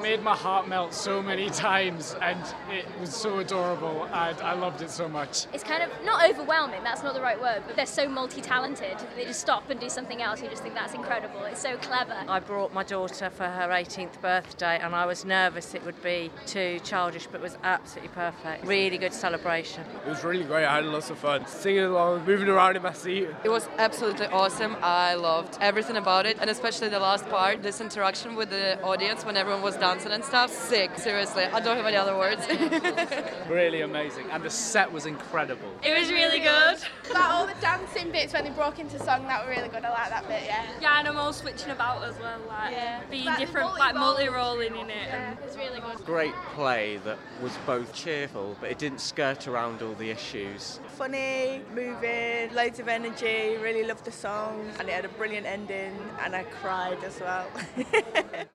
made my heart melt so many times, and it was so adorable, and I loved it so much. It's kind of not overwhelming, that's not the right word, but they're so multi-talented. They just stop and do something else. You just think that's incredible. It's so clever. I brought my daughter for her 18th birthday and I was nervous it would be too childish, but it was absolutely perfect. Really good celebration. It was really great. I had lots of fun singing along, moving around in my seat. It was absolutely awesome. I loved everything about it, and especially the last part, this interaction with the audience when everyone was dancing and stuff. Sick, seriously. I don't have any other words. Really amazing, and the set was incredible. It was really good. Like all the dancing bits when they broke into song, that were really good. I like that bit, yeah. Yeah, and I'm all switching about as well, being Like different, multi-rolling in it. Yeah, it was really good. Great play that was both cheerful, but it didn't skirt around all the issues. Funny, moving, loads of energy, really loved the song, and it had a brilliant ending, and I cried as well.